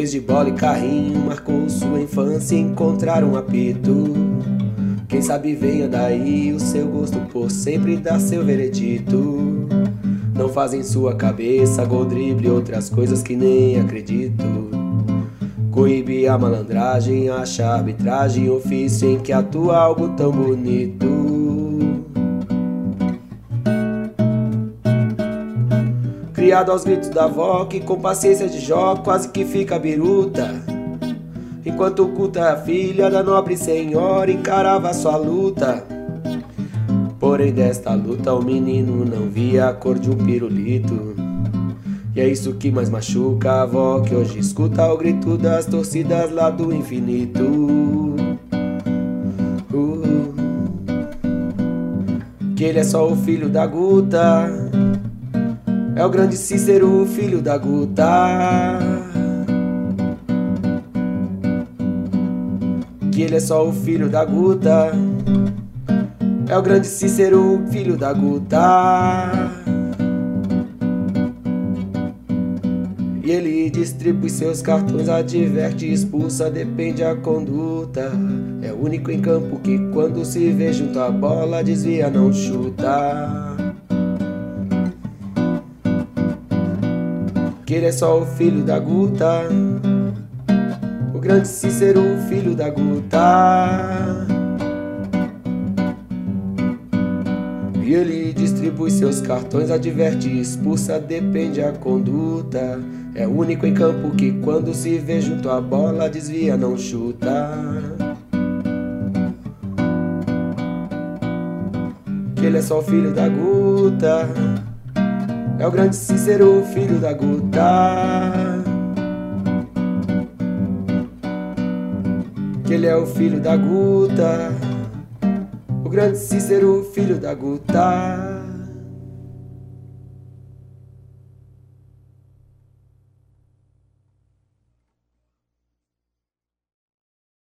Depois de bola e carrinho, marcou sua infância e encontrar um apito. Quem sabe venha daí o seu gosto por sempre dar seu veredito. Não faz em sua cabeça gol, drible e outras coisas que nem acredito. Coíbe a malandragem, acha arbitragem, ofício em que atua algo tão bonito. Criado aos gritos da avó, que com paciência de Jó quase que fica biruta. Enquanto oculta a filha da nobre senhora encarava sua luta. Porém desta luta o menino não via a cor de um pirulito. E é isso que mais machuca a avó, que hoje escuta o grito das torcidas lá do infinito. Que ele é só o filho da Guta, é o grande Cícero, filho da Guta. Que ele é só o filho da Guta, é o grande Cícero, filho da Guta. E ele distribui seus cartões, adverte, expulsa, depende a conduta. É o único em campo que quando se vê junto à bola desvia, não chuta. Que ele é só o filho da Guta, o grande Cícero, filho da Guta. E ele distribui seus cartões, adverte, expulsa, depende a conduta. É o único em campo que quando se vê junto à bola desvia, não chuta. Que ele é só o filho da Guta, é o grande Cícero, filho da Guta. Que ele é o filho da Guta, o grande Cícero, filho da Guta.